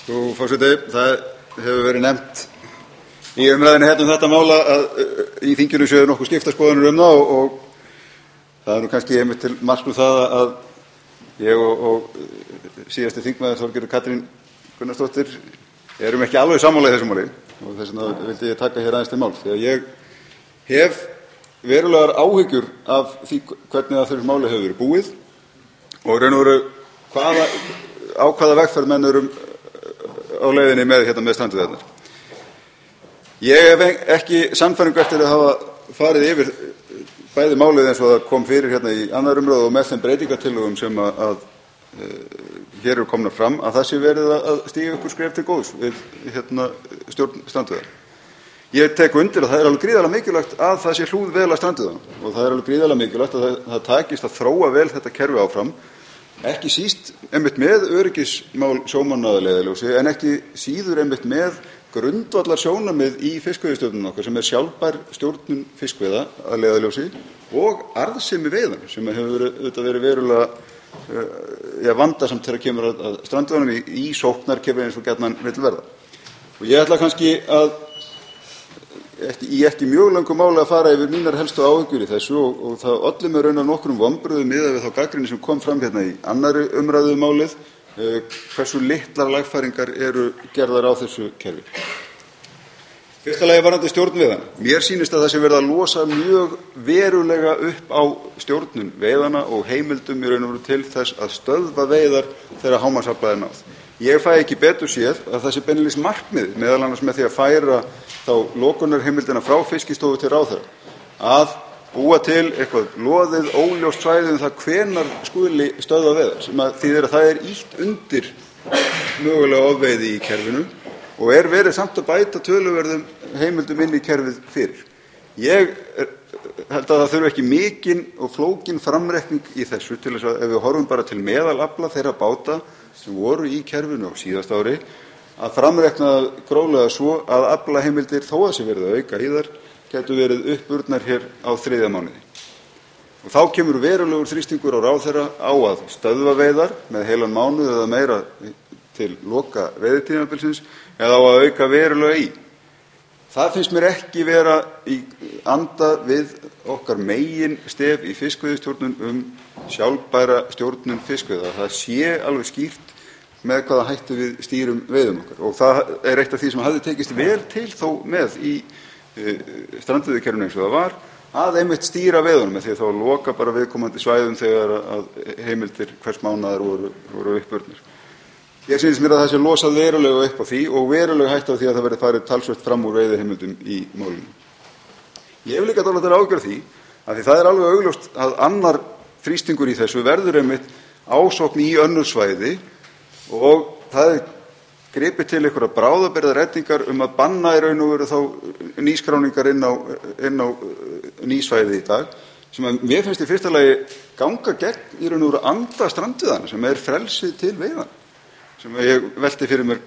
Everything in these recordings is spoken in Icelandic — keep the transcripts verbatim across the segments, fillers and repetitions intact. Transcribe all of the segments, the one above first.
Frú forseti, það hefur verið nefnt í umræðinni hérna um þetta mál að í þinginu séu nokkuð skiptaskoðanir um það og, og það er nú kannski einmitt til marks um það að ég og, og síðasti þingmaður Þorgerður Katrín Gunnarsdóttir erum ekki alveg sammála í þessu máli og þess vegna vildi ég taka hér aðeins til máls því að ég hef verulegar áhyggjur af því hvernig að þessu máli hefur verið búið og raun og veru hvaða, á hvaða vegferð menn eru á leiðinni með, hérna, með strandveiðarnar. Ég hef ekki sannfæringu eftir að hafa farið yfir bæði málið eins og það kom fyrir hérna í annar umræðu og með þeim breytingartillögum sem að, að e, hér eru komnar fram að það sé verið að stíga upp úr skref til góðs við hérna, stjórn strandveiðar. Ég tek undir að það er alveg gríðarlega mikilvægt að það sé hlúð vel að strandveiðunum og það er alveg gríðarlega mikilvægt að það, það takist að þróa vel þetta kerfi áfram, ekki síst einmitt með öryggismál sjómanna að leiðarljósi en ekki síður einmitt með grundvallar sjónarmið í fiskveiðistjórnun okkar sem er sjálfbær stjórnun fiskveiða að leiðarljósi og arðsemi veiðan sem hefur auðvitað verið verulega uh, ja, vandasamt þegar kemur að, að strandveiðunum í, í sóknarkerfi eins og gjarnan vill verða. Og ég ætla kannski að Ekki, í ekki mjög löngu máli að fara yfir mínar helstu áhyggjur í þessu og, og það olli mér raunar nokkrum vonbrigðum miðað við þá gagnrýni sem kom fram hérna í annarri umræðu um málið eh, hversu litlar lagfæringar eru gerðar á þessu kerfi. Fyrsta lagi varðandi stjórnveiðana. Mér sýnist að það sé verið að losa mjög verulega upp á stjórnun veiðana og heimildum í raun og veru til þess að stöðva veiðar þegar hámarksafla er náð. Ég fæ ekki betur séð að það sé beinlínis markmið meðal annars með því að færa þá lokunarheimildina frá Fiskistofu til ráðherra að búa til eitthvað loðið óljóst svæði um það hvenar skuli stöðva veiðar sem að þýðir að það er ýtt undir mögulega ofveiði í kerfinu og er verið samt að bæta töluverðum heimildum inn í kerfið fyrir. Ég er, held að það þurfi ekki mikinn og flókinn framreikning í þessu til þess að ef við horfum bara til meðalafla þeirra báta sem voru í kerfinu á síðasta ári að framreikna gróflega svo að aflaheimildir þó að sé verið að auka í þær gætu verið uppurnar hér á þriðja mánuði. Og þá kemur verulegur þrýstingur á ráðherra á að stöðva veiðar með heilan mánuð eða meira til loka veiðitímabilsins eða á að auka verulega í. Það finnst mér ekki vera í anda við okkar megin stef í fiskveiðistjórnun um sjálfbæra stjórnun fiskveiða. Það sé alveg skýrt með hvaða hættu við stýrum veiðum okkar. Og það er eitt af því sem hafði tekist vel til þó með í e, strandveiðikerfinu eins og það var, að einmitt stýra veiðunum með því að þá loka bara viðkomandi svæðum þegar að heimildir hvers mánaðar voru, voru uppurnir. Ég sýnist mér að það sé losað verulega upp á því og verulega hætt á því að það verði farið talsvert fram úr veiðiheimildum í málinu. Ég hef líka dálítið áhyggjur af því að því það er alveg augljóst að annar þrýstingur í þessu verður einmitt ásókn í önnur svæði og það er gripið til einhverja bráðabirgðareddingar um að banna í raun og veru þá nýskráningar inn á, inn á nýsvæði í dag sem að mér finnst í fyrsta lagi ganga gegn í raun og veru anda strandveiðanna sem er frelsið til veiðanna. Sem ég velti fyrir mér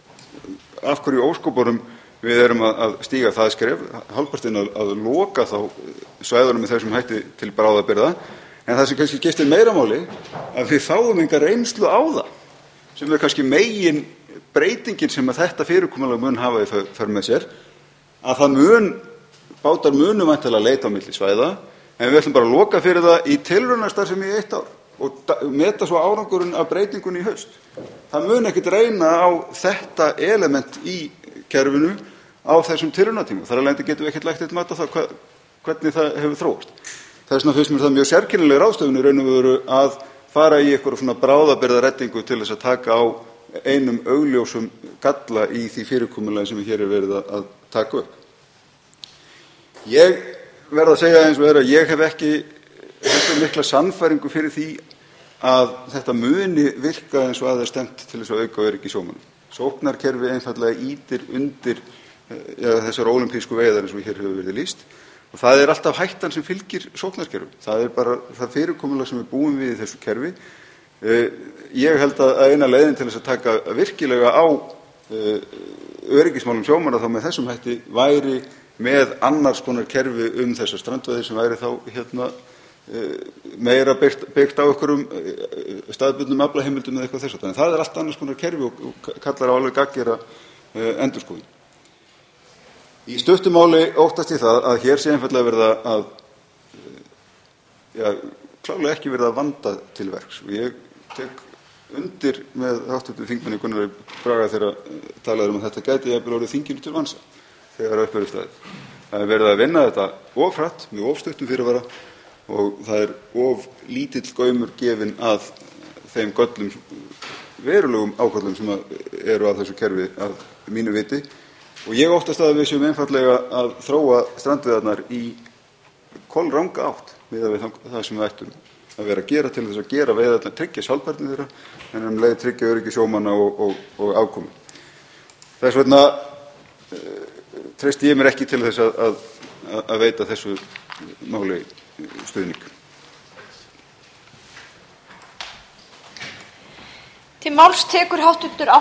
af hverju óskopunum við erum að stíga það skref, hálfpartinn að, að loka þá svæðunum með þessum hætti til bráðabirgða, en það sem kannski skiptir meira máli að við fáum enga reynslu á það, sem er kannski megin breytingin sem að þetta fyrirkomulag mun hafa í för með sér, að það mun, bátar munum væntanlega leita á milli svæða, en við ætlum bara að loka fyrir það í tilraunastarfsemi í eitt ár og meta svo árangurinn af breytingunni í haust. Það mun ekkert reyna á þetta element í kerfinu á þessum tilraunatíma. Þar af leiðandi getum við ekkert lagt eitt mat á það hvernig það hefur þróast. Þess vegna finnst mér það mjög sérkennileg ráðstöfun í raun og veru að fara í eitthvað svona bráðabirgðareddingu til þess að taka á einum augljósum galla í því fyrirkomulagi sem hér er verið að taka upp. Ég verð að segja eins og er að ég hef ekki þetta mikla sannfæringu fyrir því að þetta muni virka eins og að það er stemt til þess að auka öryggi sjómanna. Sóknarkerfi einfaldlega ýtir undir ja, þessar ólympísku veiðar eins og hér hefur verið lýst og það er alltaf hættan sem fylgir sóknarkerfi. Það er bara það fyrirkomulag sem við búum við í þessu kerfi. Ég held að eina leiðin til þess að taka virkilega á öryggismálum sjómanna þá með þessum hætti væri með annars konar kerfi um þessar strandveiðir sem væri þá hérna meira byggt, byggt á einhverjum staðbundnum aflaheimildum eða eitthvað þess að. En það er allt annars konar kerfi og, og kallar á alveg gagngera uh, endurskoðun. Í stuttu máli óttast ég það að hér sé einfaldlega verið að, já, klárlega ekki verið að vanda til verks. Og ég tek undir með háttvirtum þingmanni Gunnari Braga þegar talaður um að þetta gæti jafnvel orðið þinginu til vansa þegar upp verið staðið. Það er verið að vinna þetta of hratt með of stuttum fyrirvara og það er of lítill gaumur gefinn að þeim göllum, verulegum ágöllum sem eru að þessu kerfi að mínu viti. Og ég óttast að við séum einfaldlega að þróa strandveiðarnar í kolranga átt miðað við það sem við ættum að vera að gera til þess að gera veiðarnar, tryggja sjálfbærni þeirra en um leið tryggja öryggi sjómanna og, og, og afkomu. Þess vegna uh, treysti ég mér ekki til þess að, að, að veita þessu máli stuðning. Til máls tekur háttvirtur